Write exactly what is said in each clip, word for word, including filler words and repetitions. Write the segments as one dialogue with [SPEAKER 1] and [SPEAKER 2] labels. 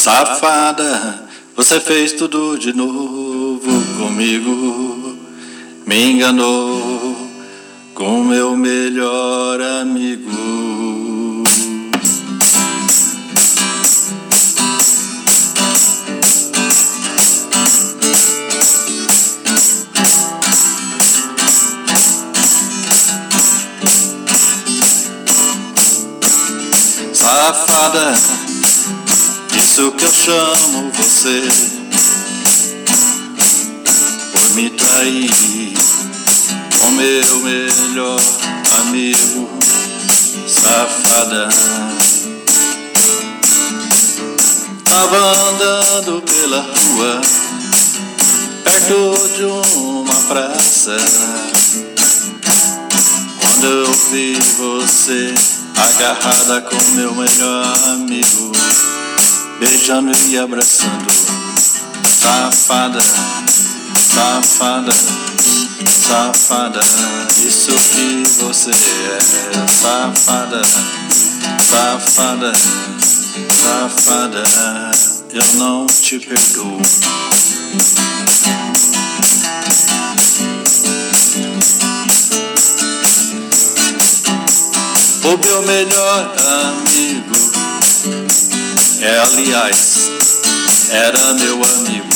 [SPEAKER 1] Safada, você fez tudo de novo comigo. Me enganou com meu melhor amigo. Safada, isso que eu chamo você, por me trair com meu melhor amigo. Safada, tava andando pela rua, perto de uma praça, quando eu vi você agarrada com meu melhor amigo, beijando e abraçando. Safada, safada, safada, isso que você é. Safada, safada, safada, eu não te perdoo. O meu melhor amigo é, aliás, era meu amigo.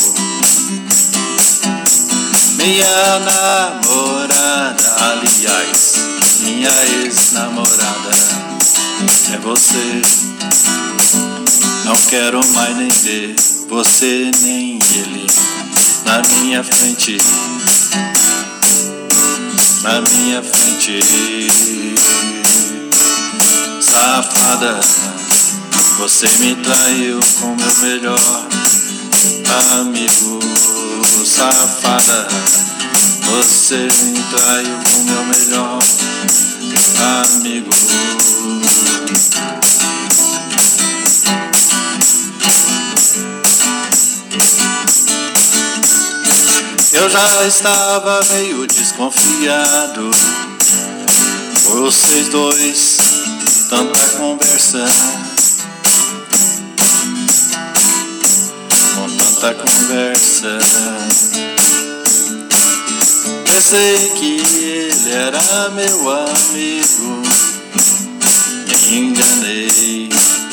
[SPEAKER 1] Minha namorada, aliás, minha ex-namorada é você. Não quero mais nem ver você nem ele na minha frente, na minha frente. Safada, você me traiu com meu melhor amigo. Safada, você me traiu com meu melhor amigo. Eu já estava meio desconfiado, vocês dois, tanta conversa, com tanta conversa. Pensei que ele era meu amigo, me enganei.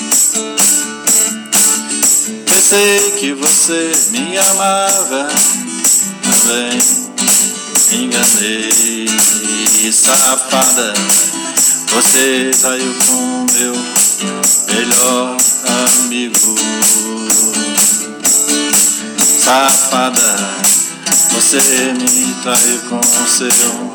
[SPEAKER 1] Pensei que você me amava, também me enganei. Safada, você saiu com meu melhor amigo. Safada, você me traiu com seu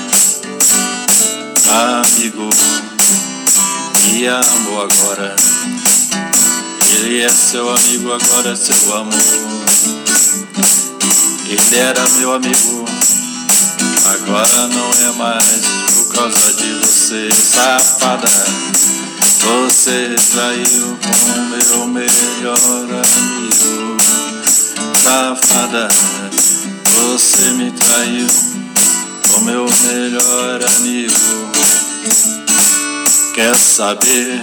[SPEAKER 1] amigo. Me amou agora, ele é seu amigo, agora é seu amor. Ele era meu amigo, agora não é mais, por causa de você. Safada, você traiu com meu melhor amigo. Safada, você me traiu com meu melhor amigo. Quer saber?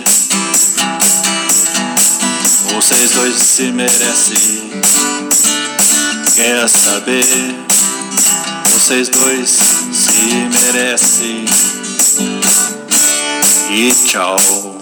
[SPEAKER 1] Vocês dois se merecem. Quer saber? Vocês dois se merecem. E tchau.